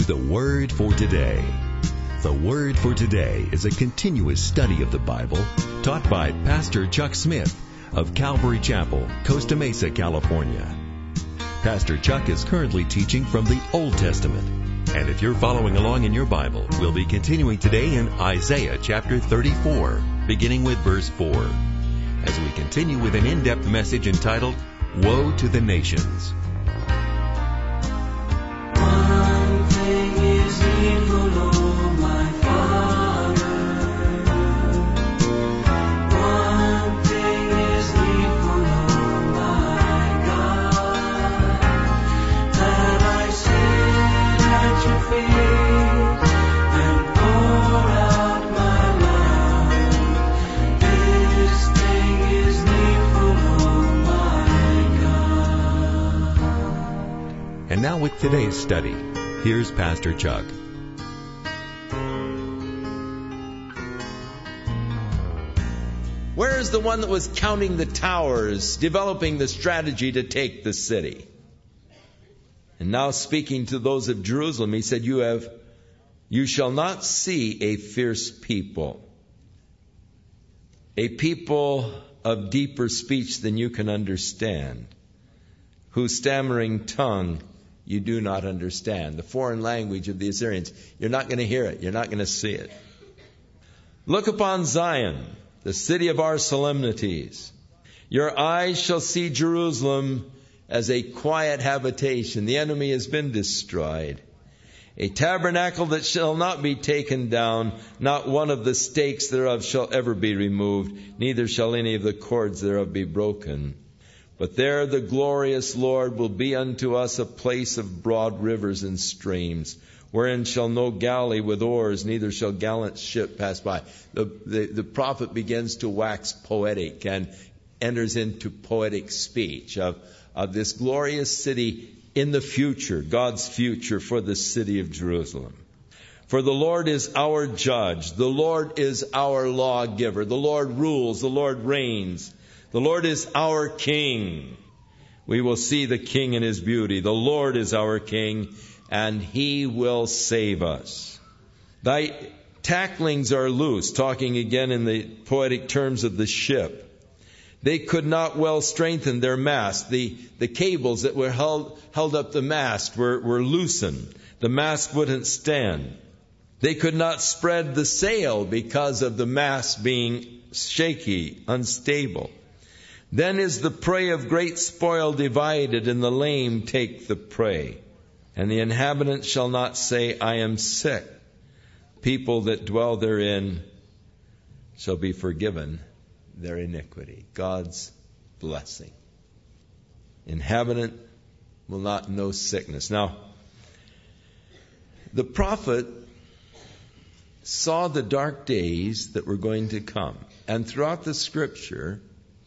the Word for Today. The Word for Today is a continuous study of the Bible taught by Pastor Chuck Smith of Calvary Chapel, Costa Mesa, California. Pastor Chuck is currently teaching from the Old Testament. And if you're following along in your Bible, we'll be continuing today in Isaiah chapter 34, beginning with verse 4, as we continue with an in-depth message entitled, Woe to the Nations. One thing is needful, O my Father. One thing is needful, O my God, that I sit at your feet and pour out my love. This thing is needful, O my God. And now with today's study, here's Pastor Chuck. Where is the one that was counting the towers, developing the strategy to take the city? And now speaking to those of Jerusalem, he said, You shall not see a fierce people, a people of deeper speech than you can understand, whose stammering tongue you do not understand. The foreign language of the Assyrians. You're not going to hear it. You're not going to see it. Look upon Zion, the city of our solemnities. Your eyes shall see Jerusalem as a quiet habitation. The enemy has been destroyed. A tabernacle that shall not be taken down. Not one of the stakes thereof shall ever be removed. Neither shall any of the cords thereof be broken. But there the glorious Lord will be unto us a place of broad rivers and streams, wherein shall no galley with oars, neither shall gallant ship pass by. The prophet begins to wax poetic and enters into poetic speech of this glorious city in the future, God's future for the city of Jerusalem. For the Lord is our judge, the Lord is our lawgiver, the Lord rules, the Lord reigns. The Lord is our King. We will see the King in His beauty. The Lord is our King, and He will save us. Thy tacklings are loose, talking again in the poetic terms of the ship. They could not well strengthen their mast. The cables that were held up the mast were loosened. The mast wouldn't stand. They could not spread the sail because of the mast being shaky, unstable. Then is the prey of great spoil divided, and the lame take the prey. And the inhabitants shall not say, I am sick. People that dwell therein shall be forgiven their iniquity. God's blessing. Inhabitant will not know sickness. Now, the prophet saw the dark days that were going to come. And throughout the Scripture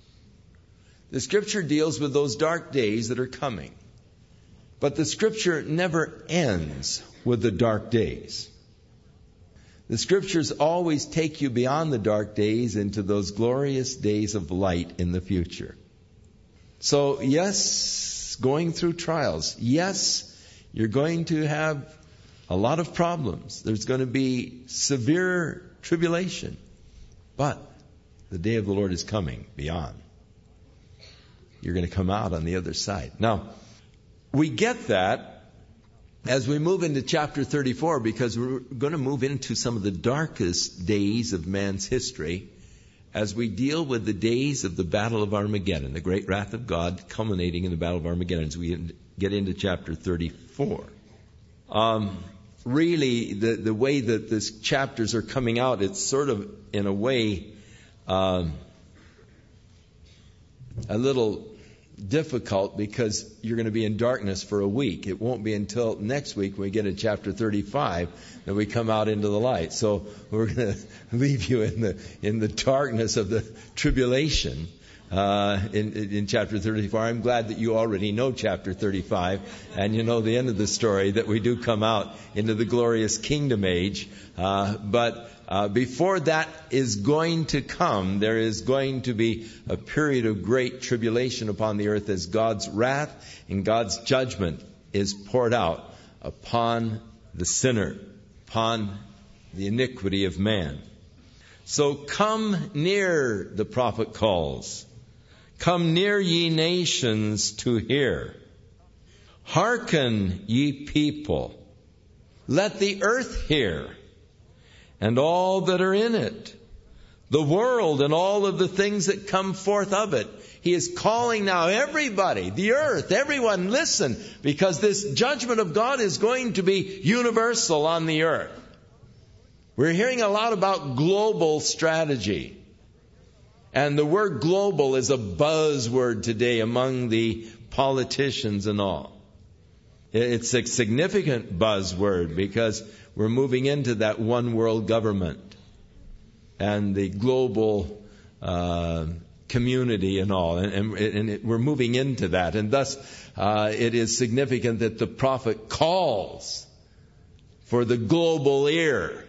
deals with those dark days that are coming. But the Scripture never ends with the dark days. The Scriptures always take you beyond the dark days into those glorious days of light in the future. So, yes, going through trials. Yes, you're going to have a lot of problems. There's going to be severe tribulation. But the day of the Lord is coming beyond. You're going to come out on the other side. Now, we get that as we move into chapter 34, because we're going to move into some of the darkest days of man's history as we deal with the days of the Battle of Armageddon, the great wrath of God culminating in the Battle of Armageddon as we get into chapter 34. Really, the way that these chapters are coming out, it's sort of, in a way, a little difficult because you're going to be in darkness for a week. It won't be until next week when we get to chapter 35 that we come out into the light. So we're going to leave you in the darkness of the tribulation in chapter 34. I'm glad that you already know chapter 35 and you know the end of the story, that we do come out into the glorious kingdom age. But before that is going to come, there is going to be a period of great tribulation upon the earth as God's wrath and God's judgment is poured out upon the sinner, upon the iniquity of man. So come near, the prophet calls. Come near, ye nations, to hear. Hearken, ye people. Let the earth hear, and all that are in it, the world and all of the things that come forth of it. He is calling now everybody, the earth, everyone, listen, because this judgment of God is going to be universal on the earth. We're hearing a lot about global strategy. And the word global is a buzzword today among the politicians and all. It's a significant buzzword because we're moving into that one world government and the global community and all. And we're moving into that. And thus, it is significant that the prophet calls for the global ear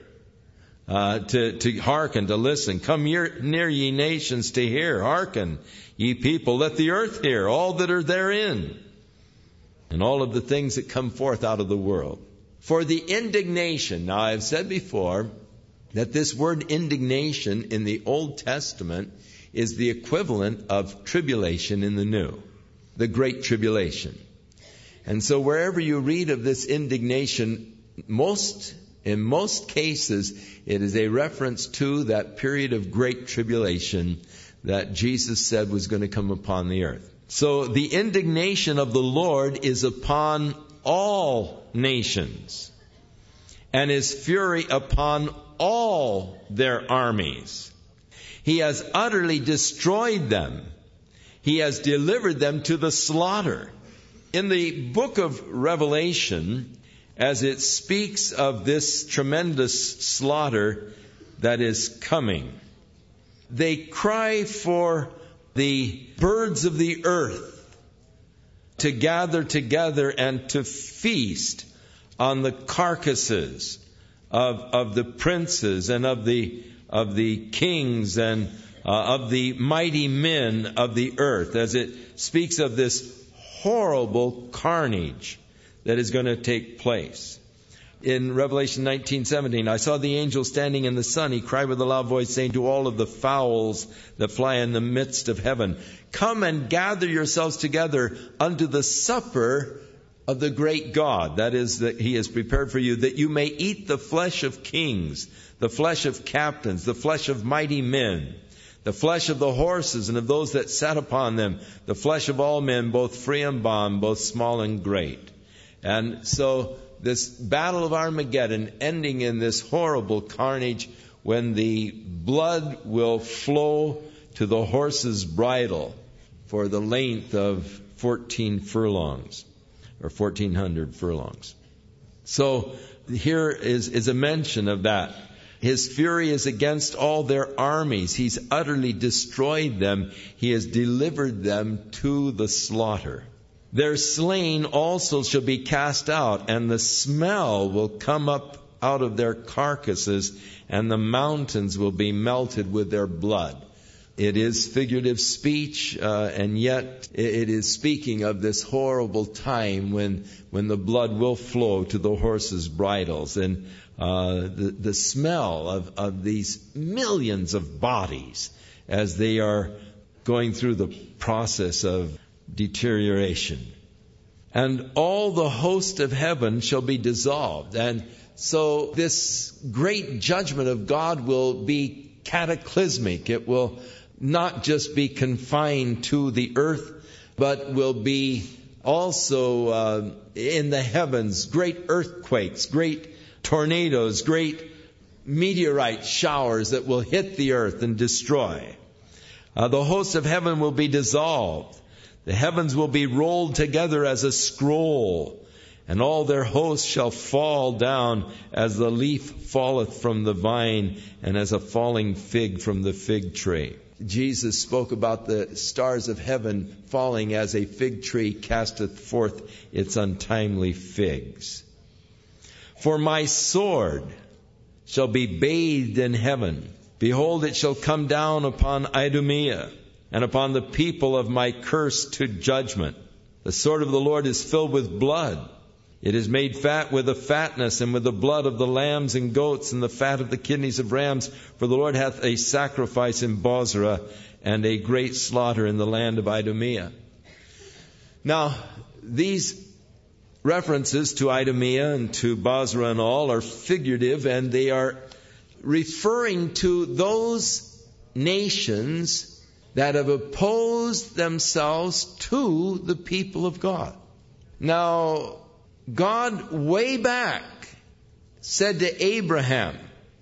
to hearken, to listen. Come near, ye nations, to hear. Hearken, ye people. Let the earth hear, all that are therein, and all of the things that come forth out of the world. For the indignation, now I've said before that this word indignation in the Old Testament is the equivalent of tribulation in the New, the Great Tribulation. And so wherever you read of this indignation, in most cases, it is a reference to that period of great tribulation that Jesus said was going to come upon the earth. So the indignation of the Lord is upon all nations, and His fury upon all their armies. He has utterly destroyed them. He has delivered them to the slaughter. In the book of Revelation, as it speaks of this tremendous slaughter that is coming, they cry for the birds of the earth to gather together and to feast on the carcasses of the princes and of the kings and of the mighty men of the earth, as it speaks of this horrible carnage that is going to take place. In Revelation 19:17, I saw the angel standing in the sun. He cried with a loud voice, saying to all of the fowls that fly in the midst of heaven, come and gather yourselves together unto the supper of the great God. That is, that He has prepared for you, that you may eat the flesh of kings, the flesh of captains, the flesh of mighty men, the flesh of the horses and of those that sat upon them, the flesh of all men, both free and bond, both small and great. And so this battle of Armageddon ending in this horrible carnage when the blood will flow to the horse's bridle for the length of 14 furlongs or 1,400 furlongs. So here is a mention of that. His fury is against all their armies. He's utterly destroyed them. He has delivered them to the slaughter. Their slain also shall be cast out, and the smell will come up out of their carcasses, and the mountains will be melted with their blood. It is figurative speech, and yet it is speaking of this horrible time when the blood will flow to the horses' bridles, and the smell of these millions of bodies as they are going through the process of deterioration. And all the host of heaven shall be dissolved. And so this great judgment of God will be cataclysmic. It will not just be confined to the earth, but will be also in the heavens, great earthquakes, great tornadoes, great meteorite showers that will hit the earth and destroy. The host of heaven will be dissolved. The heavens will be rolled together as a scroll, and all their hosts shall fall down as the leaf falleth from the vine, and as a falling fig from the fig tree. Jesus spoke about the stars of heaven falling as a fig tree casteth forth its untimely figs. For my sword shall be bathed in heaven. Behold, it shall come down upon Idumea, and upon the people of my curse to judgment. The sword of the Lord is filled with blood. It is made fat with the fatness and with the blood of the lambs and goats and the fat of the kidneys of rams. For the Lord hath a sacrifice in Bozrah and a great slaughter in the land of Idumea. Now, these references to Idumea and to Bozrah and all are figurative, and they are referring to those nations that have opposed themselves to the people of God. Now, God way back said to Abraham,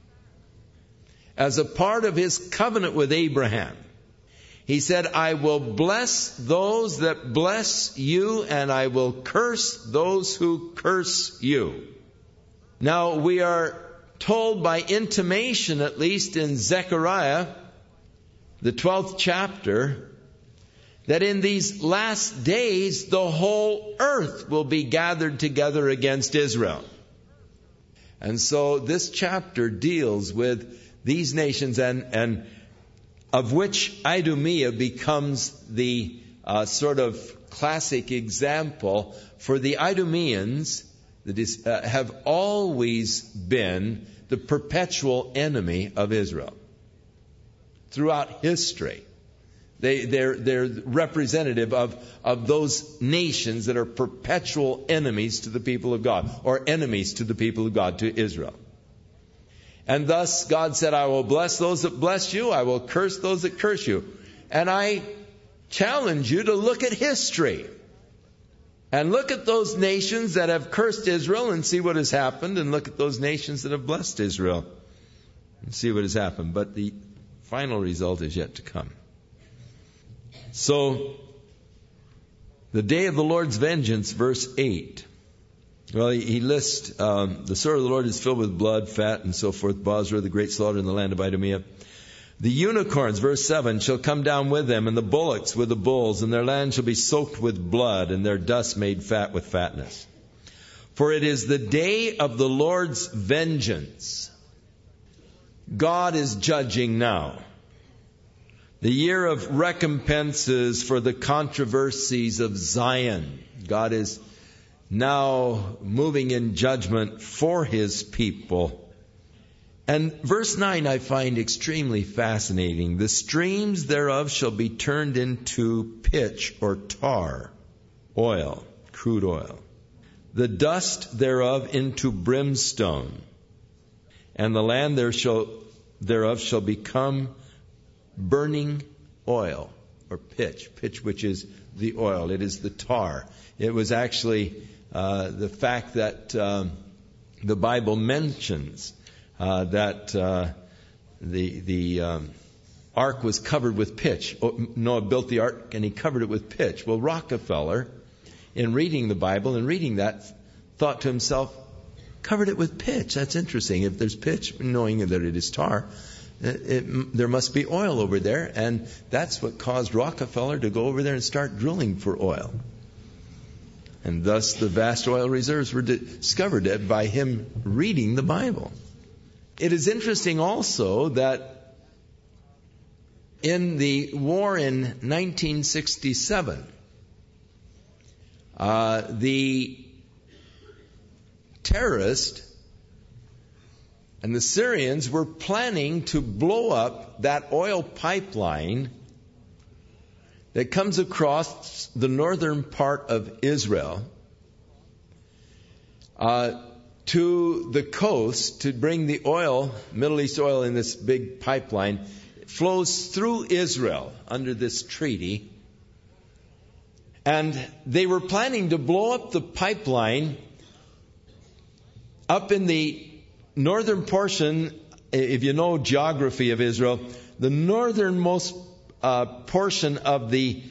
as a part of his covenant with Abraham, he said, I will bless those that bless you, and I will curse those who curse you. Now, we are told by intimation, at least in Zechariah, the 12th chapter, that in these last days the whole earth will be gathered together against Israel. And so this chapter deals with these nations, and of which Idumea becomes the sort of classic example. For the Idumeans that have always been the perpetual enemy of Israel throughout history. They're representative of those nations that are perpetual enemies to the people of God, or enemies to the people of God, to Israel. And thus God said, I will bless those that bless you, I will curse those that curse you. And I challenge you to look at history and look at those nations that have cursed Israel and see what has happened, and look at those nations that have blessed Israel and see what has happened. But the final result is yet to come. So, the day of the Lord's vengeance, verse 8. Well, he lists, the sword of the Lord is filled with blood, fat, and so forth, Bozrah, the great slaughter in the land of Idumea. The unicorns, verse 7, shall come down with them, and the bullocks with the bulls, and their land shall be soaked with blood, and their dust made fat with fatness. For it is the day of the Lord's vengeance. God is judging now. The year of recompenses for the controversies of Zion. God is now moving in judgment for His people. And verse 9 I find extremely fascinating. The streams thereof shall be turned into pitch or tar, oil, crude oil. The dust thereof into brimstone. And the land thereof shall become burning oil, or pitch, which is the oil. It is the tar. It was actually the fact that the Bible mentions that the ark was covered with pitch. Noah built the ark and he covered it with pitch. Well, Rockefeller, in reading the Bible and reading that, thought to himself, covered it with pitch. That's interesting. If there's pitch, knowing that it is tar, there must be oil over there. And that's what caused Rockefeller to go over there and start drilling for oil. And thus the vast oil reserves were discovered by him reading the Bible. It is interesting also that in the war in 1967, the terrorists and the Syrians were planning to blow up that oil pipeline that comes across the northern part of Israel to the coast to bring the oil, Middle East oil in this big pipeline. It flows through Israel under this treaty. And they were planning to blow up the pipeline up in the northern portion. If you know geography of Israel, the northernmost portion of the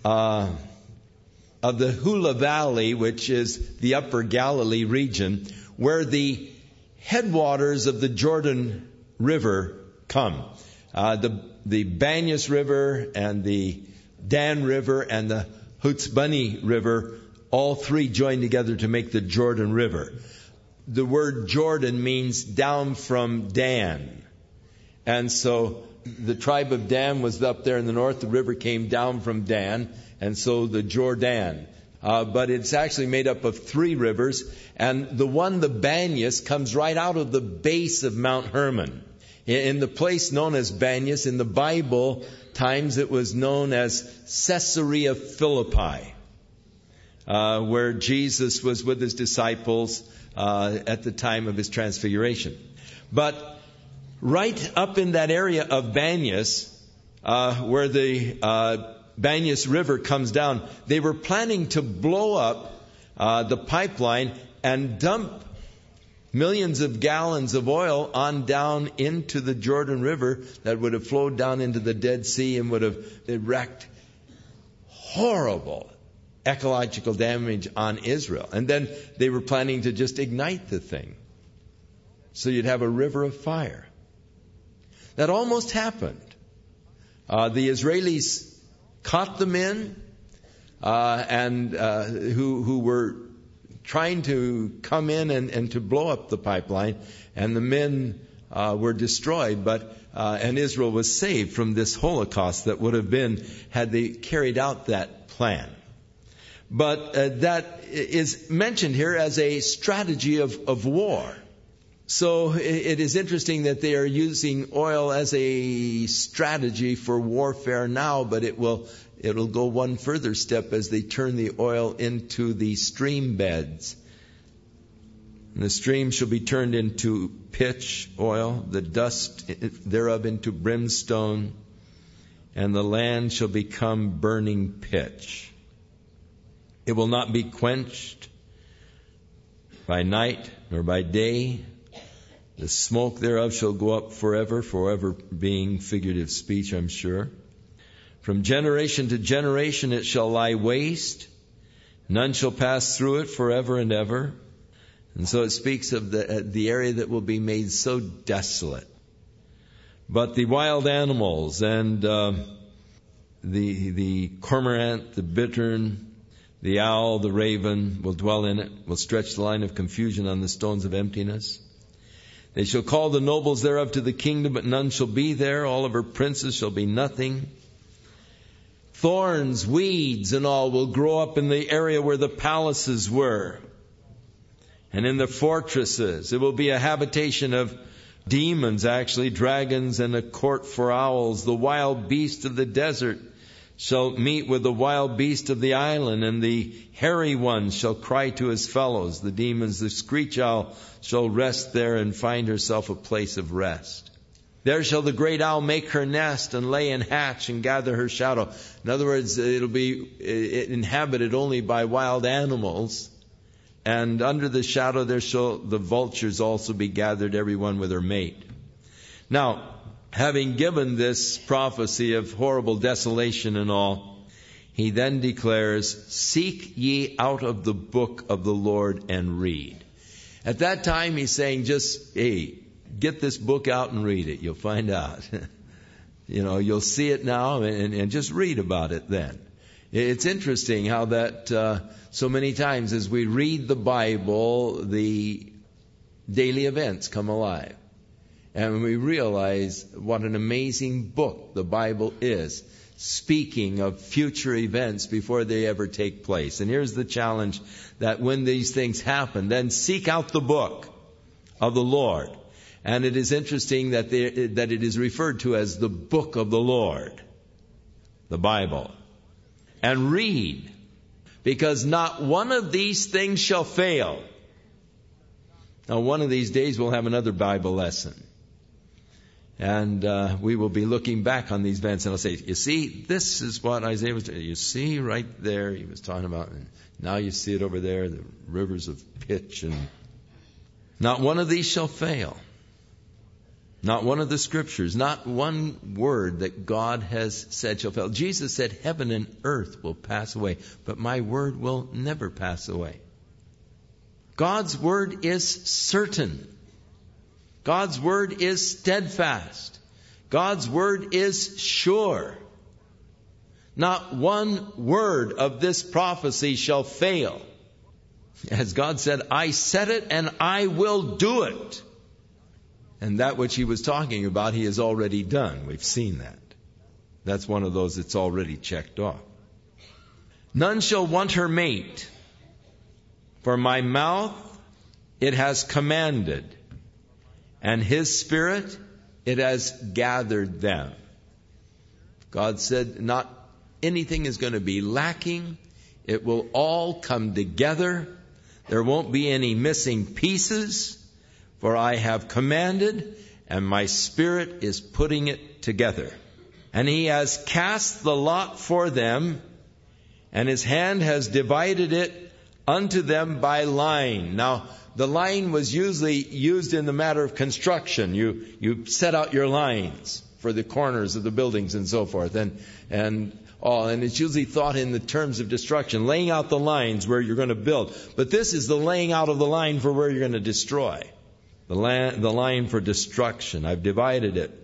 Hula Valley, which is the upper Galilee region, where the headwaters of the Jordan River come. The Banyas River and the Dan River and the Hutzbani River, all three join together to make the Jordan River. The word Jordan means down from Dan. And so the tribe of Dan was up there in the north. The river came down from Dan. And so the Jordan but it's actually made up of 3 rivers. And the one, the Banyas, comes right out of the base of Mount Hermon. In the place known as Banyas, in the Bible times it was known as Caesarea Philippi, where Jesus was with his disciples at the time of his transfiguration. But right up in that area of Banyas, where the Banyas River comes down, they were planning to blow up the pipeline and dump millions of gallons of oil on down into the Jordan River that would have flowed down into the Dead Sea and would have wreaked horrible ecological damage on Israel. And then they were planning to just ignite the thing, so you'd have a river of fire. That almost happened. The Israelis caught the men who were trying to come in and to blow up the pipeline, and the men were destroyed, and Israel was saved from this Holocaust that would have been had they carried out that plan. But that is mentioned here as a strategy of war. So it is interesting that they are using oil as a strategy for warfare now, but it'll go one further step as they turn the oil into the stream beds. And the stream shall be turned into pitch oil, the dust thereof into brimstone, and the land shall become burning pitch. It will not be quenched by night nor by day. The smoke thereof shall go up forever, forever being figurative speech, I'm sure. From generation to generation it shall lie waste. None shall pass through it forever and ever. And so it speaks of the area that will be made so desolate. But the wild animals and the cormorant, the bittern, the owl, the raven will dwell in it, will stretch the line of confusion on the stones of emptiness. They shall call the nobles thereof to the kingdom, but none shall be there. All of her princes shall be nothing. Thorns, weeds, and all will grow up in the area where the palaces were. And in the fortresses, it will be a habitation of demons, actually, dragons, and a court for owls. The wild beast of the desert shall meet with the wild beast of the island, and the hairy one shall cry to his fellows. The demons, the screech owl, shall rest there and find herself a place of rest. There shall the great owl make her nest and lay and hatch and gather her shadow. In other words, it'll be inhabited only by wild animals. And under the shadow there shall the vultures also be gathered, every one with her mate. Now, having given this prophecy of horrible desolation and all, he then declares, "Seek ye out of the book of the Lord and read." At that time he's saying, get this book out and read it. You'll find out. You'll see it now and just read about it then. It's interesting how that so many times as we read the Bible, the daily events come alive. And we realize what an amazing book the Bible is, speaking of future events before they ever take place. And here's the challenge, that when these things happen, then seek out the book of the Lord. And it is interesting that it is referred to as the book of the Lord, the Bible. And read, because not one of these things shall fail. Now, one of these days we'll have another Bible lesson. And we will be looking back on these events, and I'll say, you see, this is what Isaiah was doing. You see right there, he was talking about, and now you see it over there, the rivers of pitch. And not one of these shall fail. Not one of the scriptures, not one word that God has said shall fail. Jesus said, heaven and earth will pass away, but my word will never pass away. God's word is certain. God's word is steadfast. God's word is sure. Not one word of this prophecy shall fail. As God said, I said it and I will do it. And that which he was talking about, he has already done. We've seen that. That's one of those that's already checked off. None shall want her mate, for my mouth it has commanded, and his spirit it has gathered them. God said not anything is going to be lacking. It will all come together. There won't be any missing pieces, for I have commanded, and my spirit is putting it together. And he has cast the lot for them, and his hand has divided it unto them by line. Now, the line was usually used in the matter of construction. You set out your lines for the corners of the buildings and so forth. And it's usually thought in the terms of destruction, laying out the lines where you're going to build. But this is the laying out of the line for where you're going to destroy. The line for destruction. I've divided it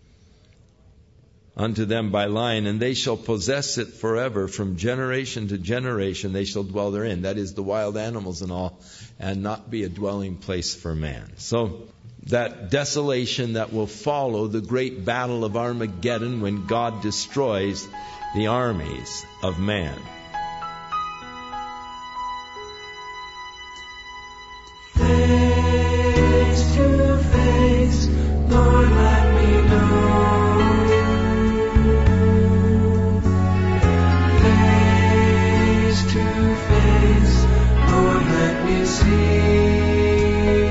unto them by line, and they shall possess it forever. From generation to generation they shall dwell therein. That is, the wild animals and all, and not be a dwelling place for man. So that desolation that will follow the great battle of Armageddon, when God destroys the armies of man. Face to face, Lord, let me know. Face to face, Lord, let me see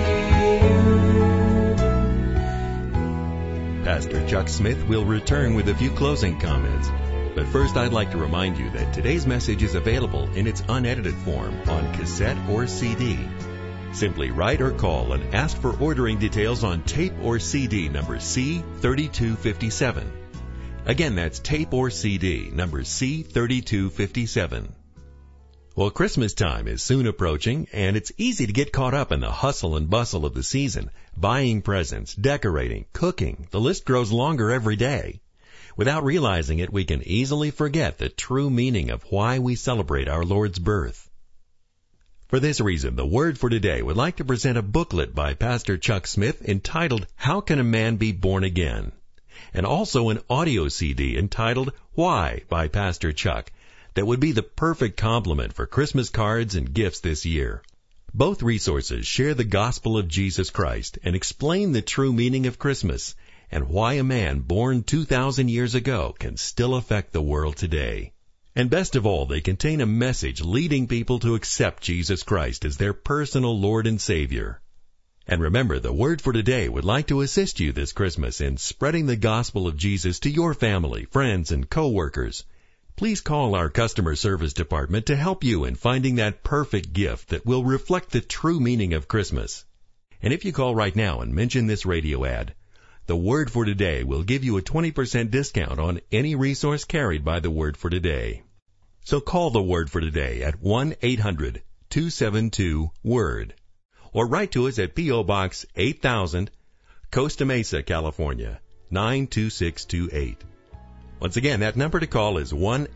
you. Pastor Chuck Smith will return with a few closing comments. But first, I'd like to remind you that today's message is available in its unedited form on cassette or CD. Simply write or call and ask for ordering details on tape or CD number C3257. Again, that's tape or CD number C3257. Well, Christmas time is soon approaching, and it's easy to get caught up in the hustle and bustle of the season, buying presents, decorating, cooking. The list grows longer every day. Without realizing it, we can easily forget the true meaning of why we celebrate our Lord's birth. For this reason, the Word for Today would like to present a booklet by Pastor Chuck Smith entitled, How Can a Man Be Born Again? And also an audio CD entitled, Why? By Pastor Chuck, that would be the perfect complement for Christmas cards and gifts this year. Both resources share the gospel of Jesus Christ and explain the true meaning of Christmas, and why a man born 2,000 years ago can still affect the world today. And best of all, they contain a message leading people to accept Jesus Christ as their personal Lord and Savior. And remember, the Word for Today would like to assist you this Christmas in spreading the gospel of Jesus to your family, friends, and co-workers. Please call our customer service department to help you in finding that perfect gift that will reflect the true meaning of Christmas. And if you call right now and mention this radio ad, the Word for Today will give you a 20% discount on any resource carried by the Word for Today. So call the Word for Today at 1-800-272-WORD or write to us at P.O. Box 8000, Costa Mesa, California, 92628. Once again, that number to call is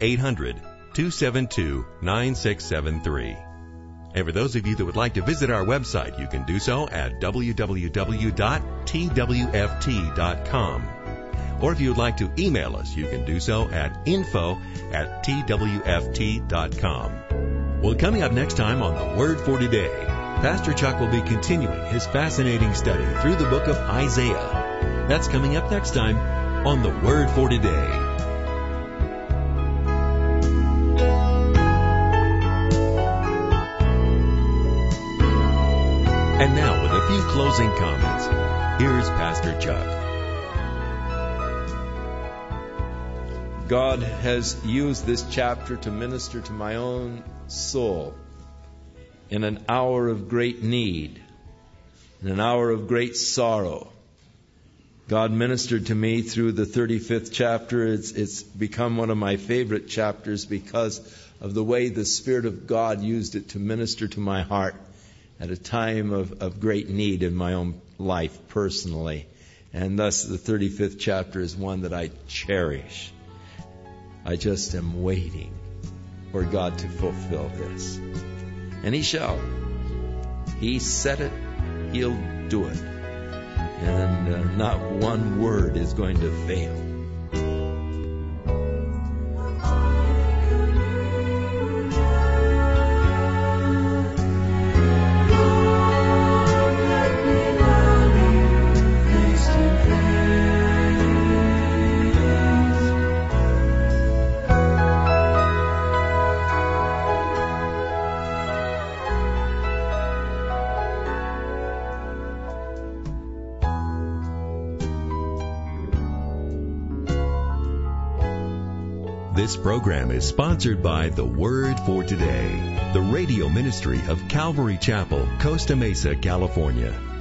1-800-272-9673. And for those of you that would like to visit our website, you can do so at www.twft.com. Or if you would like to email us, you can do so at info@twft.com. Well, coming up next time on The Word for Today, Pastor Chuck will be continuing his fascinating study through the book of Isaiah. That's coming up next time on The Word for Today. And now, with a few closing comments, here's Pastor Chuck. God has used this chapter to minister to my own soul in an hour of great need, in an hour of great sorrow. God ministered to me through the 35th chapter. It's become one of my favorite chapters because of the way the Spirit of God used it to minister to my heart at a time of great need in my own life personally. And thus the 35th chapter is one that I cherish. I just am waiting for God to fulfill this. And He shall. He said it, He'll do it. And not one word is going to fail. This program is sponsored by The Word for Today, the radio ministry of Calvary Chapel, Costa Mesa, California.